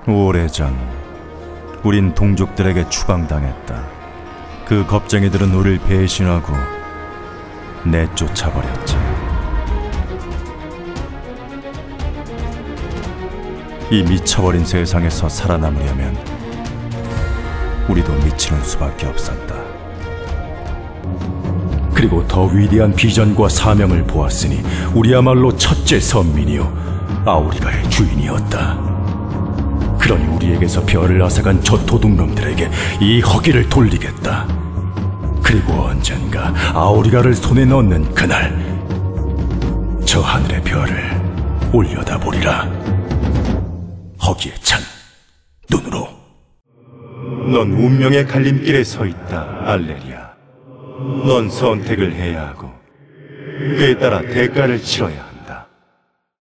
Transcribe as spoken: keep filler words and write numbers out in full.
오래전 우린 동족들에게 추방당했다. 그 겁쟁이들은 우리를 배신하고 내쫓아버렸지. 이 미쳐버린 세상에서 살아남으려면 우리도 미치는 수밖에 없었다. 그리고 더 위대한 비전과 사명을 보았으니 우리야말로 첫째 선민이요 아우리가의 주인이었다. 그러니 우리에게서 별을 앗아간 저 도둑놈들에게 이 허기를 돌리겠다. 그리고 언젠가 아우리가를 손에 넣는 그날 저 하늘의 별을 올려다보리라. 허기에 찬 눈으로. 넌 운명의 갈림길에 서 있다, 알레리아. 넌 선택을 해야 하고 그에 따라 대가를 치러야 한다.